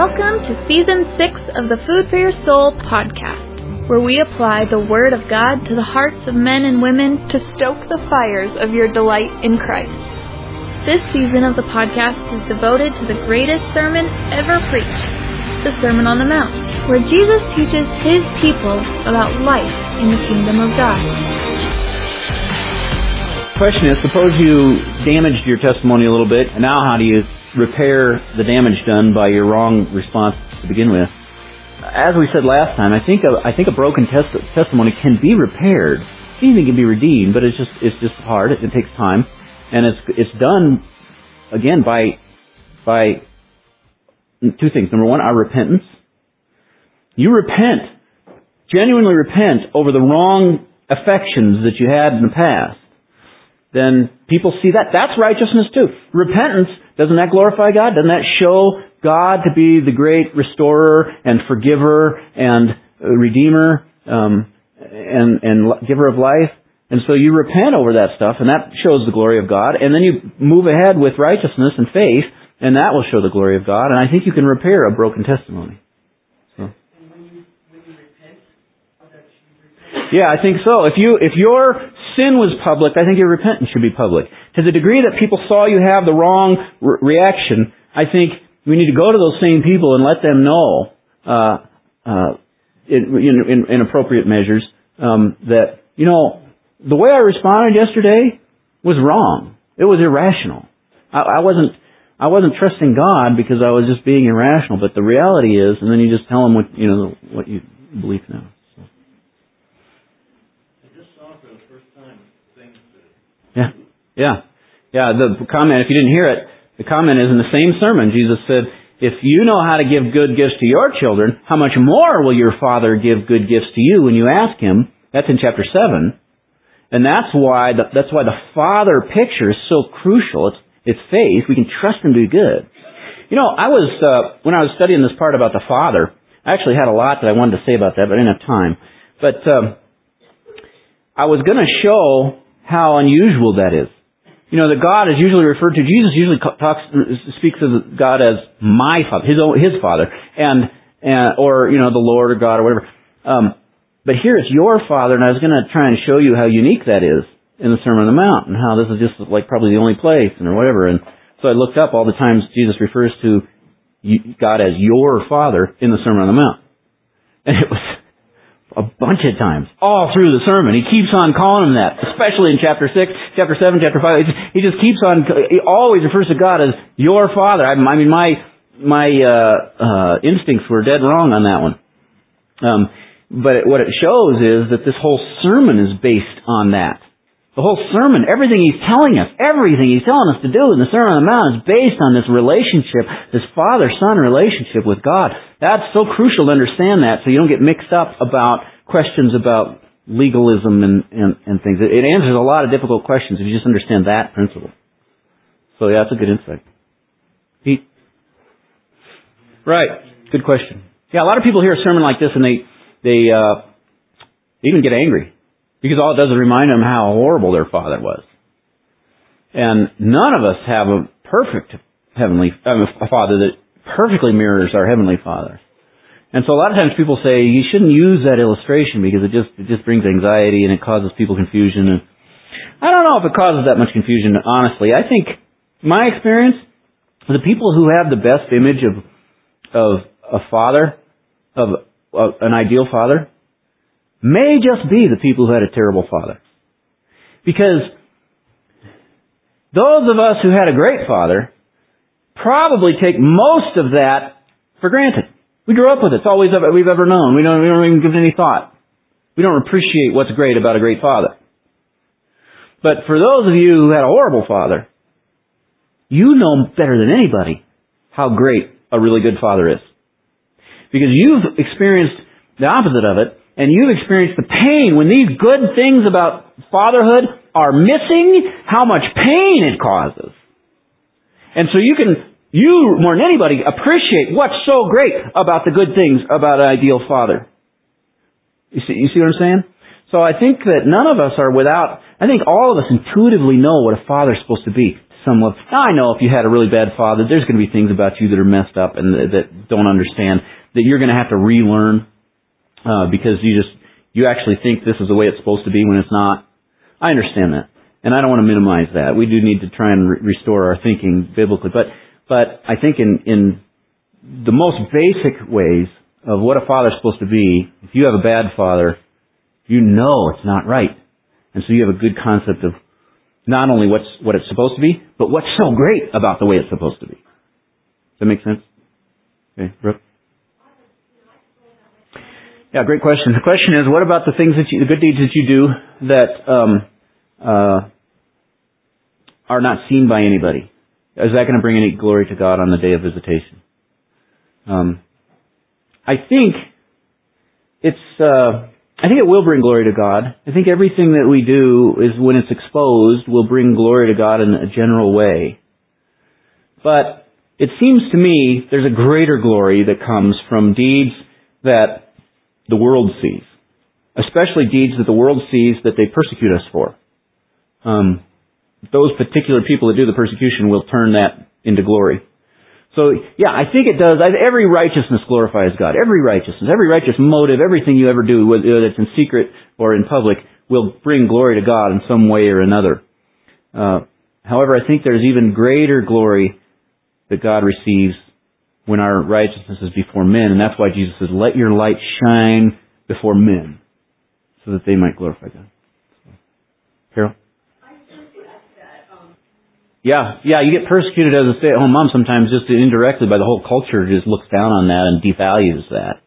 Welcome to Season 6 of the Food for Your Soul podcast, where we apply the Word of God to the hearts of men and women to stoke the fires of your delight in Christ. This season of the podcast is devoted to the greatest sermon ever preached, the Sermon on the Mount, where Jesus teaches His people about life in the kingdom of God. Question is, suppose you damaged your testimony a little bit, and now how do you repair the damage done by your wrong response to begin with? As we said last time, I think a broken testimony can be repaired. Anything can be redeemed, but it's just hard. It takes time, and it's done again by two things. Number one, our repentance. You repent, genuinely repent over the wrong affections that you had in the past. Then people see that. That's righteousness too. Repentance, doesn't that glorify God? Doesn't that show God to be the great restorer and forgiver and redeemer and giver of life? And so you repent over that stuff, and that shows the glory of God. And then you move ahead with righteousness and faith, and that will show the glory of God. And I think you can repair a broken testimony. So. And when you repent, yeah, I think so. If your sin was public, I think your repentance should be public. To the degree that people saw you have the wrong reaction, I think we need to go to those same people and let them know, in appropriate measures, that, the way I responded yesterday was wrong. It was irrational. I wasn't trusting God because I was just being irrational, but the reality is, and then you just tell them what you believe now. Yeah. The comment, if you didn't hear it, the comment is in the same sermon. Jesus said, if you know how to give good gifts to your children, how much more will your Father give good gifts to you when you ask Him? That's in chapter 7. And that's why the Father picture is so crucial. It's faith. We can trust Him to be good. When I was studying this part about the Father, I actually had a lot that I wanted to say about that, but I didn't have time. But I was going to show how unusual that is. That God is usually referred to, Jesus usually speaks of God as my Father, His Father, or the Lord or God or whatever. But here it's your Father, and I was going to try and show you how unique that is in the Sermon on the Mount, and how this is just like probably the only place, or whatever. And so I looked up all the times Jesus refers to God as your Father in the Sermon on the Mount. And it was a bunch of times, all through the sermon. He keeps on calling him that, especially in chapter 6, chapter 7, chapter 5. He just keeps on, he always refers to God as your Father. I mean, my instincts were dead wrong on that one. But what it shows is that this whole sermon is based on that. The whole sermon, everything he's telling us to do in the Sermon on the Mount is based on this relationship, this father-son relationship with God. That's so crucial to understand that, so you don't get mixed up about questions about legalism and things. It answers a lot of difficult questions if you just understand that principle. So yeah, that's a good insight. Pete? Right. Good question. Yeah, a lot of people hear a sermon like this and they even get angry. Because all it does is remind them how horrible their father was. And none of us have a perfect a Father that perfectly mirrors our Heavenly Father. And so a lot of times people say, you shouldn't use that illustration because it just brings anxiety and it causes people confusion. And I don't know if it causes that much confusion, honestly. I think, my experience, the people who have the best image of a father, of an ideal father, may just be the people who had a terrible father. Because those of us who had a great father probably take most of that for granted. We grew up with it. It's all we've ever known. We don't even give it any thought. We don't appreciate what's great about a great father. But for those of you who had a horrible father, you know better than anybody how great a really good father is. Because you've experienced the opposite of it. And you've experienced the pain when these good things about fatherhood are missing, how much pain it causes. And so you more than anybody, appreciate what's so great about the good things about an ideal father. You see what I'm saying? So I think that none of us are without, I think all of us intuitively know what a father's supposed to be. some love. Now I know if you had a really bad father, there's going to be things about you that are messed up and that don't understand, that you're going to have to relearn because you actually think this is the way it's supposed to be when it's not. I understand that. And I don't want to minimize that. We do need to try and restore our thinking biblically. But I think in the most basic ways of what a father's supposed to be, if you have a bad father, you know it's not right. And so you have a good concept of not only what it's supposed to be, but what's so great about the way it's supposed to be. Does that make sense? Okay, Brooke? Yeah, great question. The question is, what about the good deeds that you do that are not seen by anybody? Is that going to bring any glory to God on the day of visitation? I think it will bring glory to God. I think everything that we do is, when it's exposed, will bring glory to God in a general way. But it seems to me there's a greater glory that comes from deeds that the world sees, especially deeds that the world sees that they persecute us for. Those particular people that do the persecution will turn that into glory. So, yeah, I think it does. Every righteousness glorifies God. Every righteous motive, everything you ever do, whether it's in secret or in public, will bring glory to God in some way or another. However, I think there's even greater glory that God receives when our righteousness is before men. And that's why Jesus says, let your light shine before men, so that they might glorify God. Carol? Yeah, you get persecuted as a stay-at-home mom sometimes just indirectly by the whole culture just looks down on that and devalues that.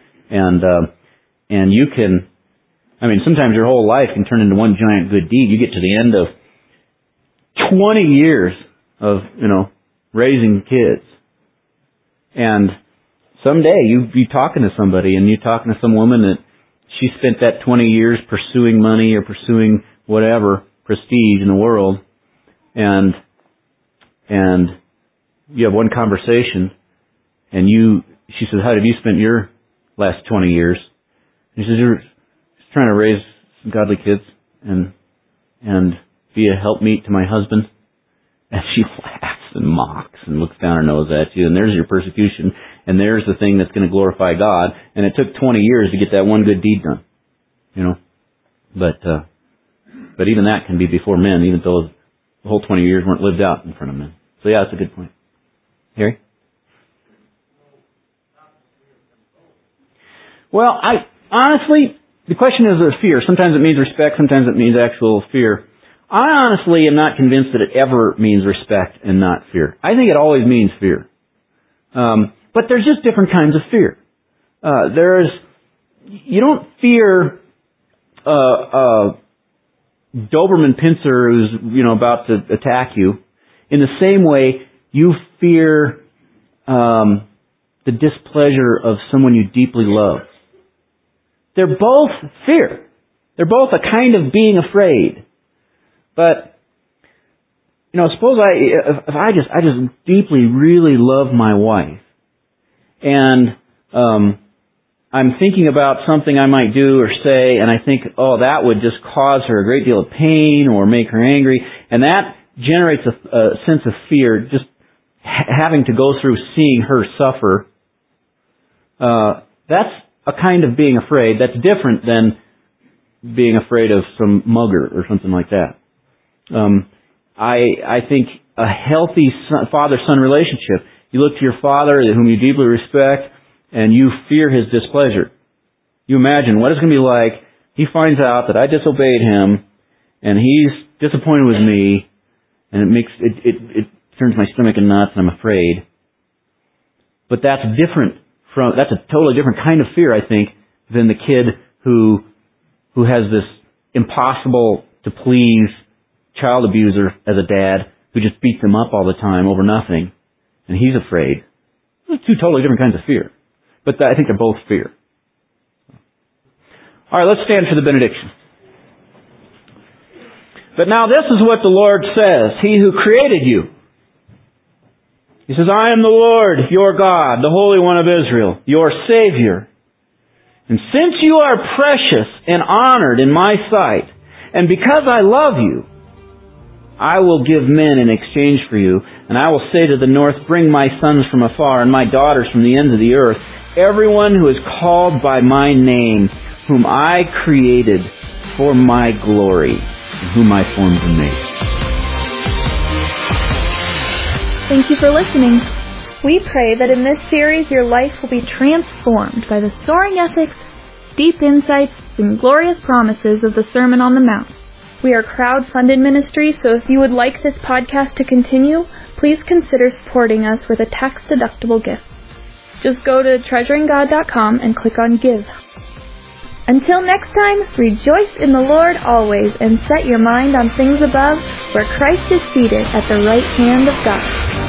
And you can, sometimes your whole life can turn into one giant good deed. You get to the end of 20 years of, raising kids. And someday you be talking to somebody and you're talking to some woman that she spent that 20 years pursuing money or pursuing whatever prestige in the world, and you have one conversation, and she says, how have you spent your last 20 years? And she says, you're just trying to raise some godly kids and be a helpmeet to my husband. And she laughs and mocks and looks down her nose at you, and there's your persecution, and there's the thing that's going to glorify God, and it took 20 years to get that one good deed done. But even that can be before men, even though the whole 20 years weren't lived out in front of men. So yeah, that's a good point. Harry? Well, honestly, the question is a fear. Sometimes it means respect, sometimes it means actual fear. I honestly am not convinced that it ever means respect and not fear. I think it always means fear. But there's just different kinds of fear. You don't fear Doberman pincer who's, about to attack you. In the same way, you fear the displeasure of someone you deeply love. They're both fear. They're both a kind of being afraid. But, suppose if I just deeply really love my wife, and I'm thinking about something I might do or say, and I think, that would just cause her a great deal of pain or make her angry, and that generates a sense of fear, just having to go through seeing her suffer. That's a kind of being afraid. That's different than being afraid of some mugger or something like that. I think a healthy father-son relationship, you look to your father, whom you deeply respect, and you fear his displeasure. You imagine what it's going to be like. He finds out that I disobeyed him, and he's disappointed with me, and it turns my stomach in knots, and I'm afraid. But that's a totally different kind of fear, I think, than the kid who has this impossible to please child abuser as a dad who just beats him up all the time over nothing, and he's afraid. Those are two totally different kinds of fear. But I think they're both fear. All right, let's stand for the benediction. But now this is what the Lord says, He who created you. He says, I am the Lord, your God, the Holy One of Israel, your Savior. And since you are precious and honored in my sight, and because I love you, I will give men in exchange for you, and I will say to the north, bring my sons from afar, and my daughters from the ends of the earth, everyone who is called by my name, whom I created for my glory, and whom I formed and made. Thank you for listening. We pray that in this series your life will be transformed by the soaring ethics, deep insights, and glorious promises of the Sermon on the Mount. We are crowd-funded ministry, so if you would like this podcast to continue, please consider supporting us with a tax-deductible gift. Just go to treasuringgod.com and click on Give. Until next time, rejoice in the Lord always and set your mind on things above, where Christ is seated at the right hand of God.